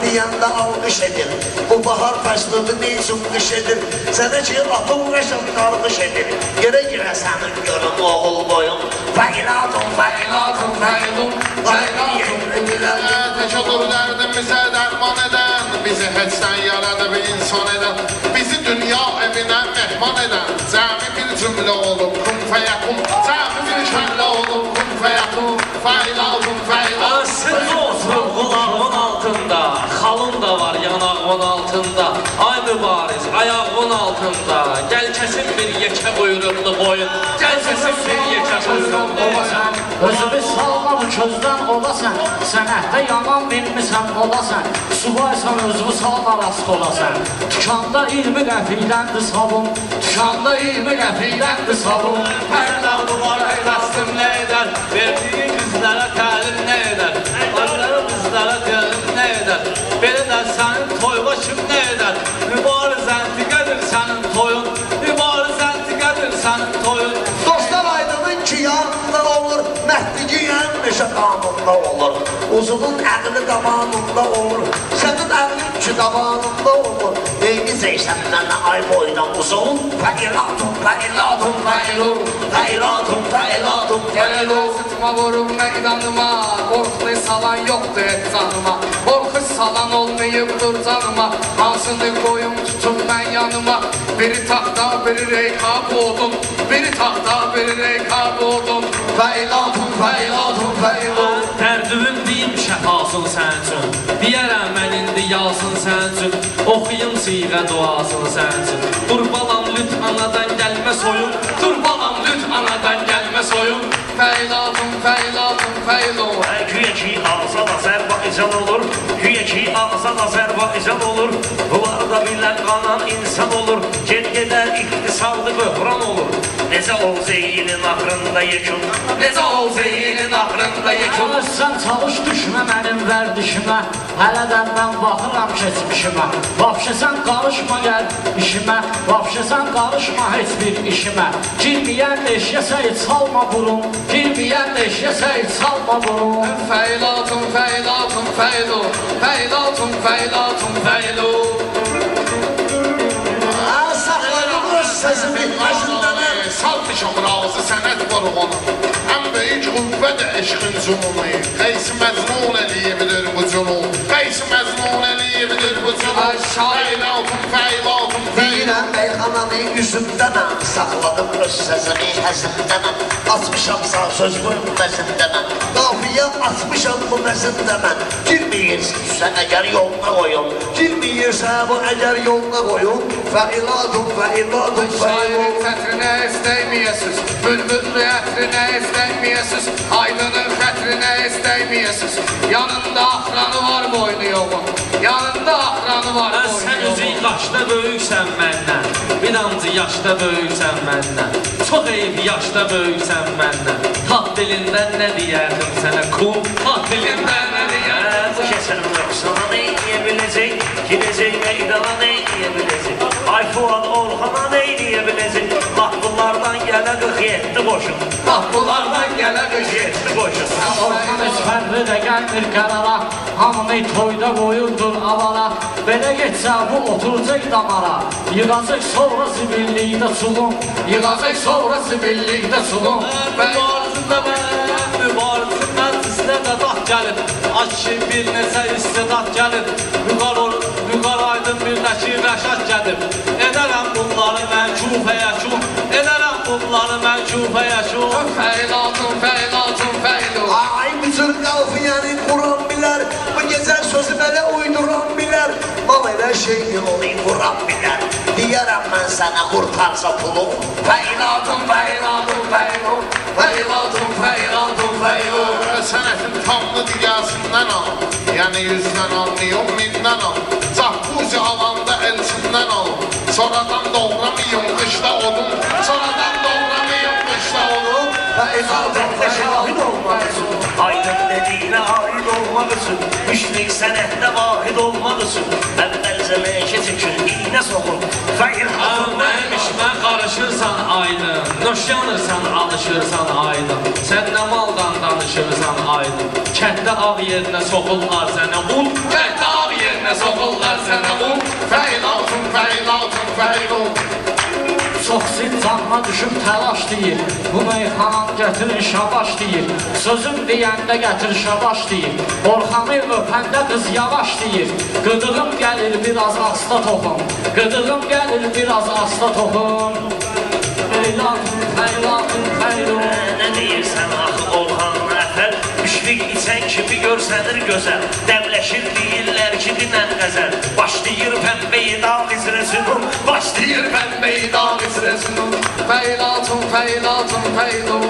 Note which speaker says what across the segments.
Speaker 1: deyəndə alqış edir. Bu bahar fəslidir, ne üçün qış edir? Sənə ki, atım qəşəm qarqış edir. Yerə sənin görüm oğul boyun. Fəilatun, fəilatun, fəilun, fəilatun, fəilatun.
Speaker 2: Tək olur dərdimizə dərman edən, bizi heçdən yaradıb insan edən, bizi dünya evinə mehman edən, cəmi bir cümlə olub, kun fəyəkun, cəmi bir cümlə olub, kun fəyəkun, fəilatun, fəilatun.
Speaker 3: Sırf olsun qulağımın altında, xalın da var yanağımın altında, ay mübariz ayağımın altında, gəl kəsin bir yekə buyruqlu boyun, gəl kəsin bir yekə buyruqlu boyun.
Speaker 4: Özümüz salmalı közdən olasan, sənətdə yaman bilmirsən olasan, subaysan özümü salma rast olasan. Tükanda 20 qəfiləndir sabun, tükanda 20 qəfiləndir sabun.
Speaker 3: Pərdağı var rastım nə edər, verdiyi qızlara təlim nə edər, onları qızlara təlim nə edər, belə də sənin toyva kim nə edər, mübariz əntiqədir sənin toyun, mübariz əntiqədir sənin toyun.
Speaker 1: Dostlar aydının ki yanında olur, məhdi giyən neşə qanunda olur. Uzunun əqli qabanında olur, sənin əqlin ki qabanında olur. Neyini zeysəndən ay boydan uzun, fəilatun, fəilatun, fəilun, fəilatun, fəilatun, fəilun.
Speaker 5: Sıtma vurum meydanıma, qorxu salan yoxdur et canıma, qorxu salan olmayıbdır canıma, hansını qoyum tutum mən yanıma, biri taxta, biri reykab oldum, biri taxta, biri reykab oldum.
Speaker 1: Fəilatun, fəilatun, fəilun.
Speaker 3: Dərdüvün deyim şəfasın sən üçün, deyərəm mən indi yalsın sən üçün, oxuyum siğə duasın sən üçün. Dur balam lüt anadan gəlmə soyun, dur balam lüt anadan gəlmə soyun.
Speaker 5: Fəylatun, fəylatun, fəylun.
Speaker 6: Güya ki ağza da Azərbaycan olur, güya ki ağza da Azərbaycan olur, bunlarda bilən qanan insan olur, gedgələr iqtisadı böhran olur. Necə ol zeylinin axırında yekun, necə ol zeylinin axırında yekun.
Speaker 4: Çalışsan çalış düşmə mənim vərdişimə, hələdən mən baxıram keçmişimə. Vapşə sən qarışma gəl işimə, vapşə sən qarışma heç bir işimə. Girməyən eşyəsə heç salma burun, girməyən eşyəsə heç salma burun.
Speaker 5: Fəylatun, fəylatun, fəylun, fəylatun, fəylatun, fəylun.
Speaker 1: Saxlarım öz səsimi başından.
Speaker 2: Salmışam razı sənət vurğunu, ən böyük qüvvədir eşqin cununu, qeysi məzmun eləyibidir bu cunun, qeysi məzmun eləyibidir bu cunun. Fəylatun, fəylatun, fəylun.
Speaker 1: Deyirəm meyxananı üzümdənəm, saxladım öz səsimi həzimdənəm, açmışam sağ söz bu məzindənəm, qafiyə açmışam bu məzindənəm. Girməyirsə əgər yoluna qoyun, girməyirsə bu əgər yoluna qoyun, fəilatun, fəilatun,
Speaker 5: Şairin
Speaker 1: fəilun.
Speaker 5: xətrinə istəyməyəsiz, bülbüllü ətrinə istəyməyəsiz, aydının xətrinə istəyməyəsiz. Yanında axranı var boynu yoğun, yanında axranı var
Speaker 3: Sən
Speaker 5: boynu
Speaker 3: özün
Speaker 5: yoğun.
Speaker 3: yaşda böyüksən məndən, bir ancı yaşda böyüksən məndən, çox eyb yaşda böyüksən məndən. Tat dilindən nə deyərdim sənə kum, tat dilindən nə deyərdim
Speaker 6: Bu kəsən yoxsana nə eləyə biləcək, gidəcək meydana nə eləyə biləcək, ay Fuad Orxana nə eləyə biləcək, bax bunlardan gələ 47 qoşun,
Speaker 5: Bax bunlardan gələ
Speaker 6: 47 qoşun.
Speaker 4: Orxan heç fərqli də gəlmir qərara, hamını toyda qoyurdur avala. Belə getsə bu oturacaq damara, yığacaq sonra zibillikdə sulun, yığacaq sonra zibillikdə sulun.
Speaker 3: Mübarizimdən sizdə də dağ gəlir, aşı bir neçə istedat gəlir, Vüqar aydın bir nəki rəşad gəlir. Edərəm bunları mən küfəyə küf, edərəm bunları mən küfəyə küf.
Speaker 5: Fəylatun, fəylatun, fəylun.
Speaker 1: Ay bütün qalfiyanı quran bilər, bu gecə sözü belə uyduran bilər, mal elə şeyi onu vuran bilər. Deyərəm mən sənə qurtarsa pulum, fəilatun, fəilatun, fəilun, fəilatun, fəilatun, fəilun.
Speaker 2: Sənətin tamlı digəsindən al, yəni 100-dən almıyım, 1000-dən al, cahbuzi alanda elçindən al, sonradan doğramayım qışda odun, sonradan doğramayım qışda odun.
Speaker 1: Fəilatun,
Speaker 6: Şahid olmaq üçün, aydın dediyinə aid olmaq üçün, müşrik sənətdə vahid olmaq üçün, əvvəlcə meşə çəkir, iynə soxur, fəilatun,
Speaker 3: Mənim işimə qarışırsan aydın, noş yanırsan alışırsan aydın, sən nə maldan danışırsan aydın, kənddə ağ yerinə soxurlar sənə un, kənddə ağ yerinə
Speaker 5: oğullar sənə un Fəylatun, fəylatun, fəylun
Speaker 4: Çox canıma düşüb təlaş deyir Bu meyxanam gətirin şabaş deyir Sözüm deyəndə gətir şabaş deyir Orxanı öpəndə qız yavaş deyir Qıdığım gəlir biraz asta toxum Qıdığım gəlir biraz asta toxum Fəylatun, fəylatun, fəylun
Speaker 6: Nə deyirsən axı Orxan Əfər Müşfiq içən kimi görsənir gözəl Dəvləşir deyirlər ki dinən qəzəl Başlayır pəmbəyi dağ izrəsinun Başlayır pəmbəyi dağ izrəsinun
Speaker 5: Fəylatun, fəylatun, fəylun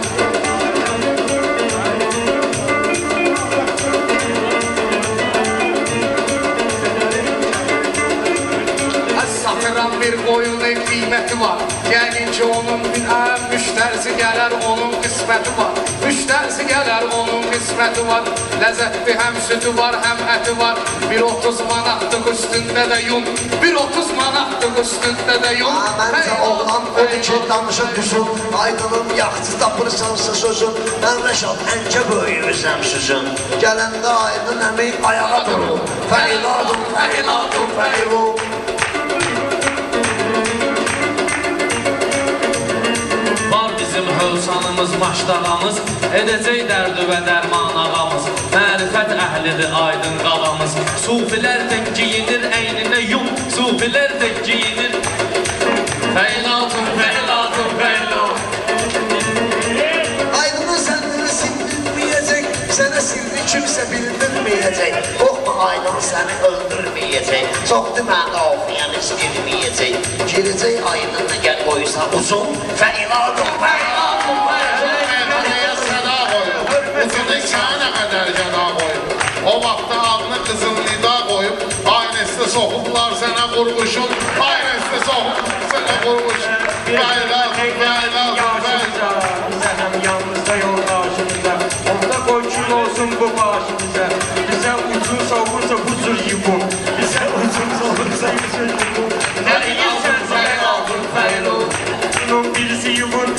Speaker 5: Satıran bir qoyunun qiyməti var Yəqin ki onun müştərisi gələr onun qisməti var Müştərisi gələr onun qisməti var Ləzzətli həm sütü var həm əti var Bir 30 manatlıq üstündə də yun Bir 30 manatlıq üstündə də yun
Speaker 1: Məncə oğlan odur ki danışır düşün Aydınım yaxçı tapırsansa sözün Mən Rəşad əncə böyüyürsən süzün Gələndə aydın əmi ayağa durur Fəyladun, fəyladun, fəylun
Speaker 3: Var bizim hövsanımız, maşdağamız Edəcək dərdü və dərman ağamız Mərifət əhlidir aydın qavamız Sufilər tək giyinir əyninə yum Sufilər tək giyinir Fəylatun, fəylatun, fəylun
Speaker 1: Aydının sənini sindirməyəcək Sənə sirri kimsə bildirməyəcək Qorxma aydın səni öldürməyəcək Çox deməndə oxuyan istirməyəcək Girəcək aydınla gəl qoysa uzun Fəyladun, fəyladun, fəyladun
Speaker 2: Meyxanaya səda qoyub Uzunu sənə qədər gəda qoyub O vaxtda adını qızıl nida qoyub Aynəsdə soxublar sənə qurmuşun Aynəsdə soxublar sənə qurmuşun Fəylatun, fəylatun, fəylatun
Speaker 7: Bizə həm yanımızda yoldaşımızda Onda qoy kül olsun bu başımıza Bizə ucun soğursa bu cür yubun Bizə ucun soğursa bu cür yubun Nə deyirsən fəylatun, fəylun Bunun birisi yubun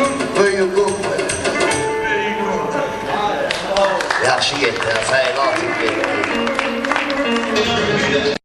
Speaker 1: Yaxşı getdi, fəylatun